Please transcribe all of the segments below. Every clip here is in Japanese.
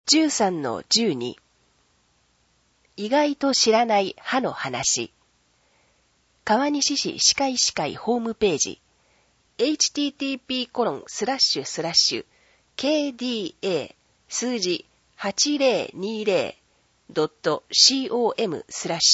13-12 意外と知らない歯の話。川西市歯科医師会ホームページ http://kda 数字 8020.com/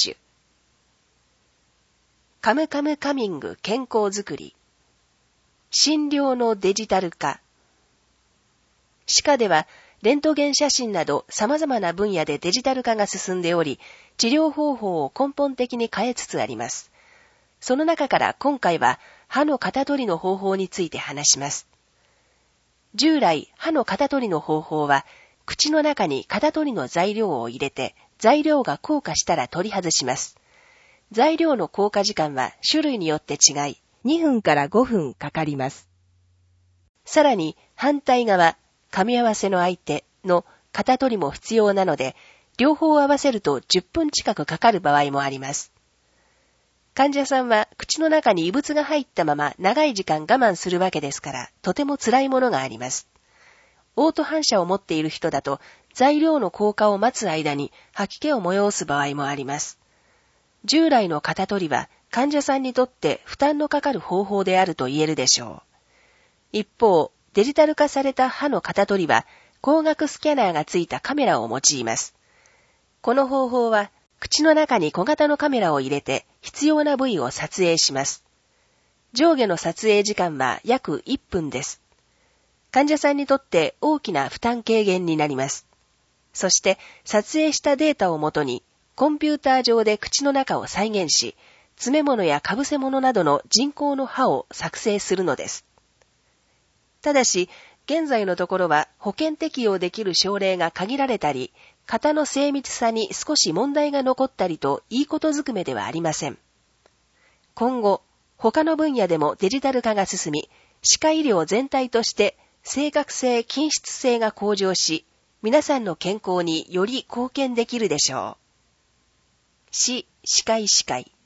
カムカムカミング健康づくり診療のデジタル化。歯科ではレントゲン写真など様々な分野でデジタル化が進んでおり、治療方法を根本的に変えつつあります。その中から今回は歯の型取りの方法について話します。従来、歯の型取りの方法は、口の中に型取りの材料を入れて、材料が硬化したら取り外します。材料の硬化時間は種類によって違い、2分から5分かかります。さらに、反対側、噛み合わせの相手の型取りも必要なので、両方を合わせると10分近くかかる場合もあります。患者さんは口の中に異物が入ったまま長い時間我慢するわけですから、とても辛いものがあります。嘔吐反射を持っている人だと、材料の硬化を待つ間に吐き気を催す場合もあります。従来の型取りは患者さんにとって負担のかかる方法であると言えるでしょう。一方、デジタル化された歯の型取りは、光学スキャナーがついたカメラを用います。この方法は、口の中に小型のカメラを入れて、必要な部位を撮影します。上下の撮影時間は約1分です。患者さんにとって大きな負担軽減になります。そして、撮影したデータをもとに、コンピューター上で口の中を再現し、詰め物やかぶせ物などの人工の歯を作成するのです。ただし、現在のところは保険適用できる症例が限られたり、型の精密さに少し問題が残ったりといいことずくめではありません。今後、他の分野でもデジタル化が進み、歯科医療全体として正確性・均質性が向上し、皆さんの健康により貢献できるでしょう。歯科医師会